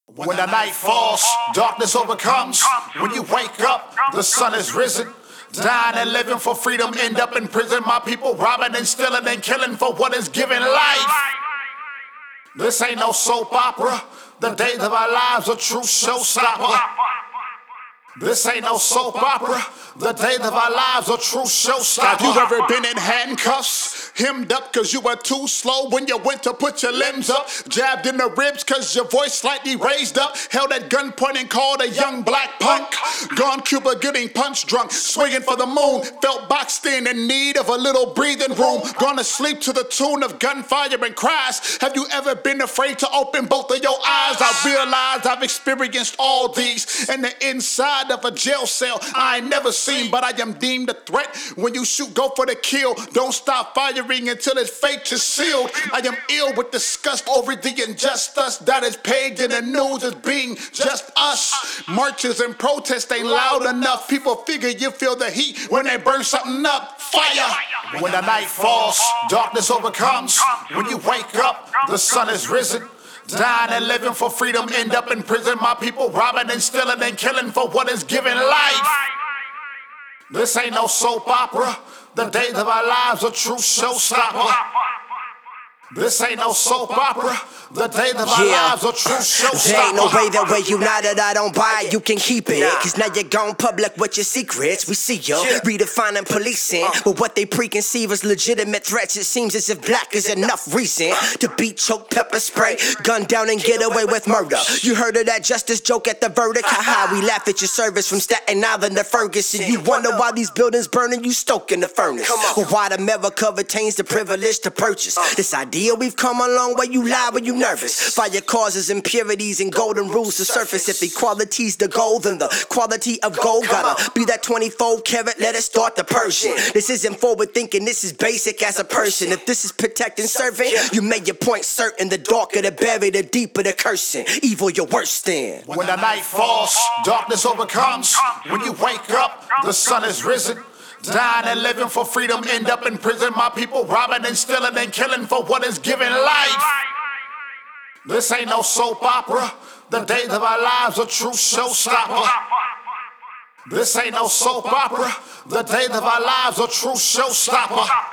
When the night falls, darkness overcomes. When you wake up, the sun is risen. Dying and living for freedom, end up in prison. My people robbing and stealing and killing for what is given life. This ain't no soap opera. The days of our lives a true showstopper. This ain't no soap opera. The days of our lives a true showstopper. Have you ever been in handcuffs? Hemmed up cause you were too slow when you went to put your limbs up. Jabbed in the ribs cause your voice slightly raised up. Held at gunpoint and called a young black punk. Gone Cuba getting punch drunk. Swinging for the moon. Felt boxed in need of a little breathing room. Gone to sleep to the tune of gunfire and cries. Have you ever been afraid to open both of your eyes? I realize I've experienced all these in the inside of a jail cell I ain't never seen, but I am deemed a threat. When you shoot, go for the kill. Don't stop firing until its fate is sealed. I am ill with disgust over the injustice that is paged in the news as being just us. Marches and protests ain't loud enough. People figure you feel the heat when they burn something up. Fire! When the night falls, darkness overcomes. When you wake up, the sun is risen. Dying and living for freedom, end up in prison. My people robbing and stealing and killing for what is given life. This ain't no soap opera. The days of our lives a true showstopper. This ain't no soap opera. The days of our lives a true showstopper. There ain't no way that we're united, I don't buy it, you can keep it. Cause now you're gone public with your secrets. We see you redefining policing. But what they preconceive as legitimate threats. It seems as if black is enough reason to beat, choke, pepper spray, gun down and get away with murder. You heard of that justice joke at the verdict? Haha, we laugh at your service from Staten Island to Ferguson. You wonder why these buildings burning, you stoking the furnace. Or why America retains the privilege to purchase this idea. We've come a long way, you lie when you nervous. Fire causes impurities and golden rules to surface. If equality's the goal, then the quality of gold gotta be that 24 karat, let it start the Persian. This isn't forward thinking, this is basic as a person. If this is protect and serving, you made your point certain. The darker the berry, the deeper the cursing. Evil your worst in. When the night falls, darkness overcomes. When you wake up, the sun is risen. Dying and living for freedom, end up in prison. My people robbing and stealing and killing for what is given life. This ain't no soap opera. The days of our lives a true showstopper. This ain't no soap opera. The days of our lives a true showstopper.